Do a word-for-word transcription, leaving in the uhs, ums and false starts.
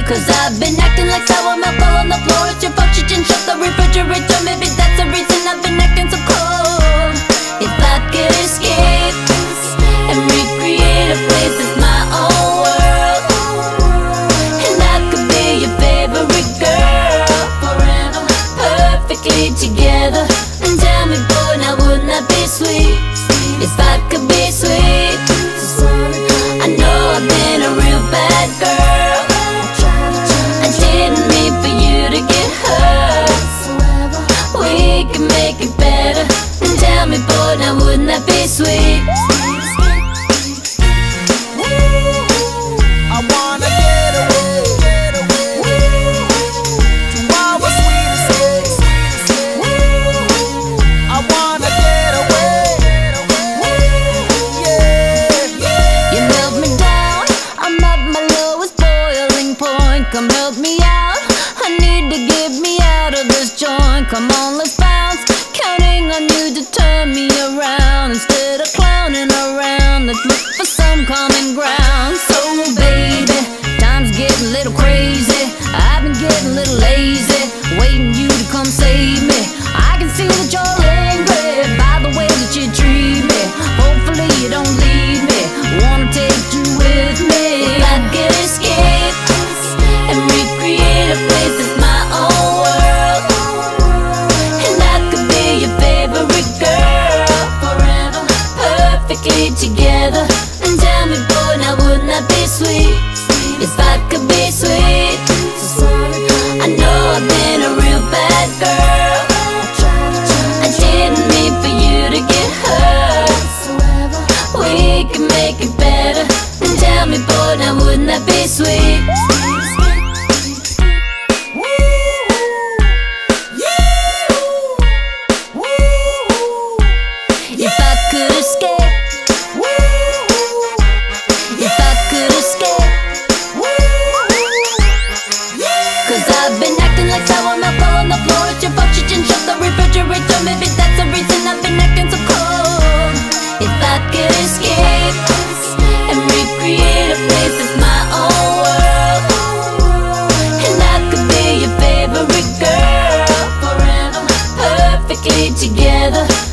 Cause I've been acting like sour milk all on the floor. It's your fault you didn't shut the refrigerator. Maybe that's the reason I've been acting so cold. If I could escape and recreate a place that's my own world, and I could be your favorite girl forever, perfectly together. And tell me, boy, now wouldn't that be sweet? If I could be sweet. I know I've been a real bad girl. I didn't mean for you to get hurt. We can make it better. And tell me, boy, now wouldn't that be sweet? I wanna get away to our sweet escape. I wanna get away. Yeah. You held me down, I'm at my lowest boiling point. Come help me out, I need to get me out of this joint. Come on, let's bounce, counting on you to turn me around. Instead of clowning around, let's look for some common ground. So baby, time's getting a little crazy. I've been getting a little lazy, waiting you to come save me. I can see that you're angry by the way that you treat me. Hopefully you don't leave me, wanna take you with me. If I could escape and recreate a place that's my own world, and I could be your favorite girl forever, perfectly together. And tell me, boy, now wouldn't that be sweet? If I could be sweet. I know I've been a real bad girl. I didn't mean for you to get hurt. We can make it better. And tell me, boy, now wouldn't that be sweet? If I could escape, if I could escape, cause I've been acting like sour milk all on the floor. It's your fault you didn't shut the refrigerator. Maybe that's the reason I've been acting so cold. If I could escape and recreate a place that's my own world, and I could be your favorite girl forever, perfectly together.